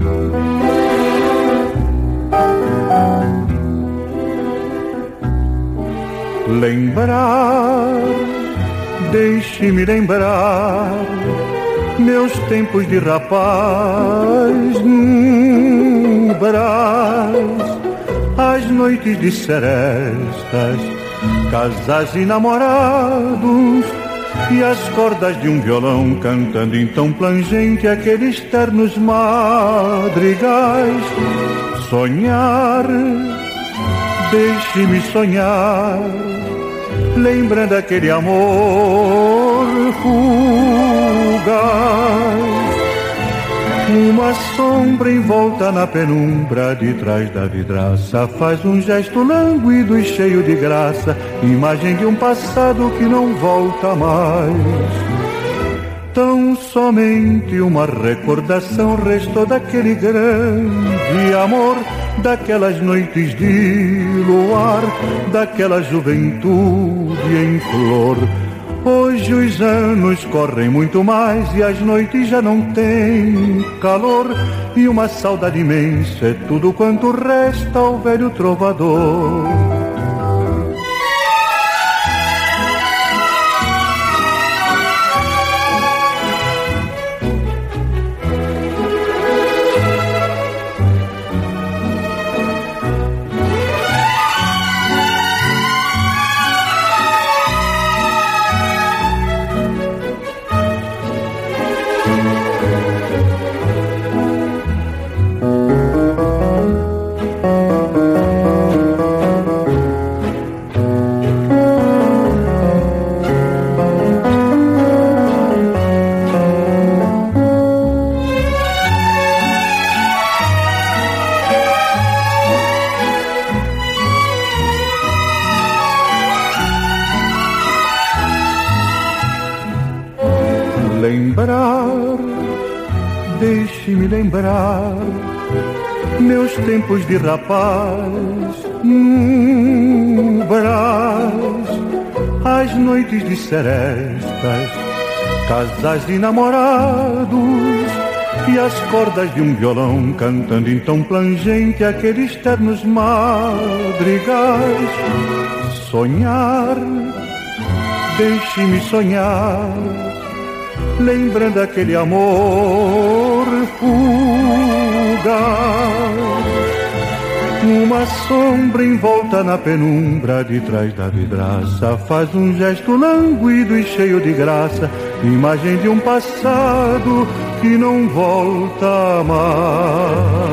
Lembrar, deixe-me lembrar meus tempos de rapaz no Brás, as noites de serestas, casais e namorados, e as cordas de um violão cantando em tom plangente aqueles ternos madrigais. Sonhar, deixe-me sonhar, lembrando aquele amor fugaz, uma sombra envolta na penumbra de trás da vidraça faz um gesto lânguido e cheio de graça, imagem de um passado que não volta mais. Tão somente uma recordação restou daquele grande amor, daquelas noites de luar, daquela juventude em flor. Hoje os anos correm muito mais e as noites já não têm calor, e uma saudade imensa é tudo quanto resta ao velho trovador. Lembrar, deixe-me lembrar meus tempos de rapaz no Brás, as noites de serestas, casais e namorados, e as cordas de um violão cantando em tom plangente aqueles ternos madrigais. Sonhar, deixe-me sonhar, lembrando aquele amor fugaz, uma sombra envolta na penumbra de trás da vidraça faz um gesto lânguido e cheio de graça, imagem de um passado que não volta mais.